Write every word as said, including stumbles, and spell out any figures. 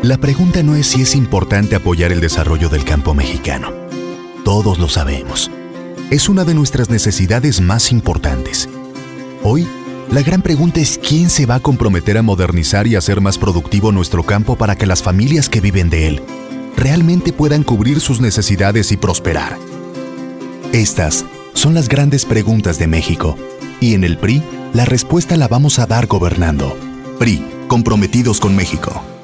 La pregunta no es si es importante apoyar el desarrollo del campo mexicano. Todos lo sabemos. Es una de nuestras necesidades más importantes. Hoy, la gran pregunta es quién se va a comprometer a modernizar y hacer más productivo nuestro campo para que las familias que viven de él realmente puedan cubrir sus necesidades y prosperar. Estas son las grandes preguntas de México. Y en el P R I, la respuesta la vamos a dar gobernando. P R I, comprometidos con México.